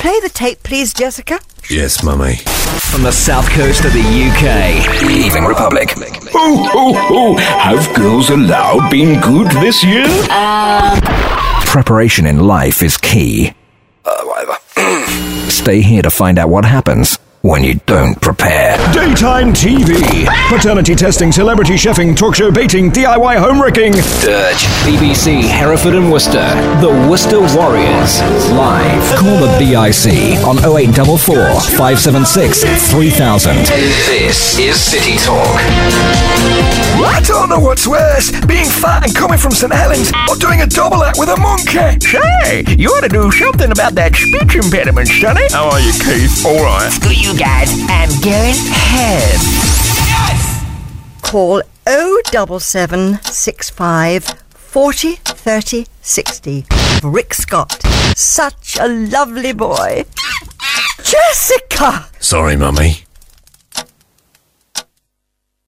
play the tape, please, Jessica? Yes, Mummy. From the south coast of the UK, Leaving Republic. Have girls allowed been good this year? Preparation in life is key. Whatever. Stay here to find out what happens when you don't prepare. Daytime TV. Paternity testing, celebrity chefing, talk show baiting, DIY homewrecking. Dirge. BBC, Hereford and Worcester. The Worcester Warriors. Live. Call the BIC on 0844 576 3000. This is City Talk. I don't know what's worse, being fat and coming from St. Helens, or doing a double act with a monkey. Hey, you ought to do something about that speech impediment, Sonny. How are you, Keith? All right. Screw you guys, I'm going home. Call 07765 40 30 60. Rick Scott. Such a lovely boy. Jessica! Sorry, Mummy.